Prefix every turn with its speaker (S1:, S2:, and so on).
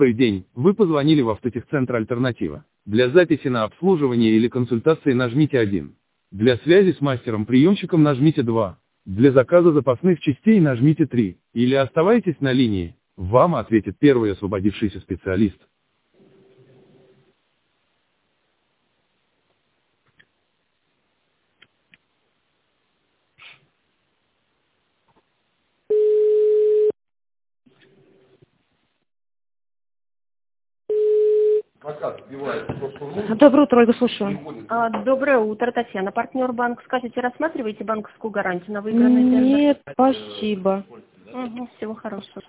S1: Добрый день, вы позвонили в автотехцентр «Альтернатива». Для записи на обслуживание или консультации нажмите 1. Для связи с мастером-приемщиком нажмите 2. Для заказа запасных частей нажмите 3. Или оставайтесь на линии. Вам ответит первый освободившийся специалист.
S2: Доброе утро, Ольга, слушаю.
S3: Доброе утро, Татьяна, партнер банк. Скажите, рассматриваете банковскую гарантию на выигранный тендер?
S2: Нет, спасибо.
S3: Всего хорошего.